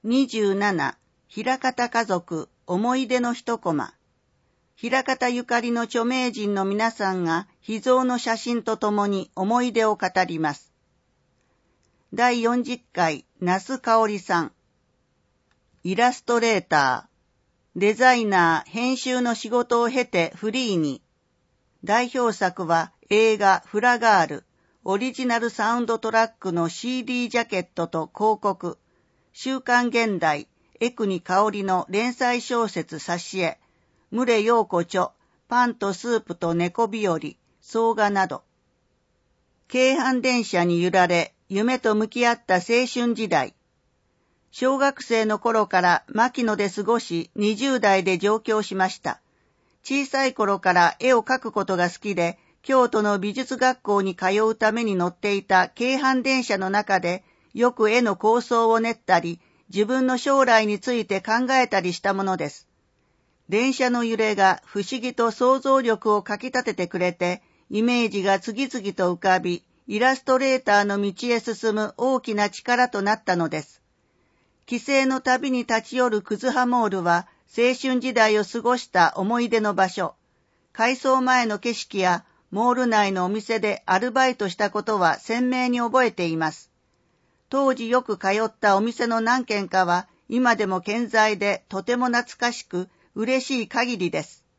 27、枚方家族思い出の一コマ。枚方ゆかりの著名人の皆さんが秘蔵の写真とともに思い出を語ります。第40回、那須香織さん。イラストレーター、デザイナー、編集の仕事を経てフリーに。代表作は映画フラガール、オリジナルサウンドトラックの CD ジャケットと広告、週刊現代、江国香織の連載小説挿絵、牟礼陽子著、パンとスープと猫日和、草画など。京阪電車に揺られ、夢と向き合った青春時代。小学生の頃から牧野で過ごし、20代で上京しました。小さい頃から絵を描くことが好きで、京都の美術学校に通うために乗っていた京阪電車の中で、よく絵の構想を練ったり、自分の将来について考えたりしたものです。電車の揺れが不思議と想像力をかき立ててくれて、イメージが次々と浮かび、イラストレーターの道へ進む大きな力となったのです。帰省の旅に立ち寄るクズハモールは、青春時代を過ごした思い出の場所。改装前の景色や、モール内のお店でアルバイトしたことは鮮明に覚えています。当時よく通ったお店の何軒かは今でも健在でとても懐かしく嬉しい限りです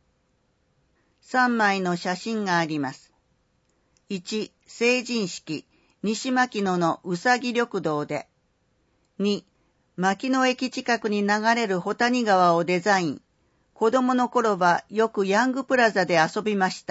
。3枚の写真があります。1、成人式、西牧野のうさぎ緑道で。2、牧野駅近くに流れる保谷川をデザイン。子供の頃はよくヤングプラザで遊びました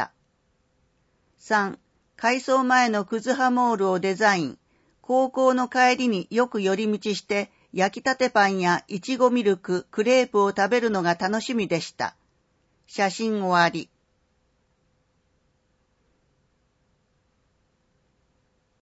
。3、改装前のクズハモールをデザイン。高校の帰りによく寄り道して焼きたてパンやいちごミルク、クレープを食べるのが楽しみでした。写真終わり。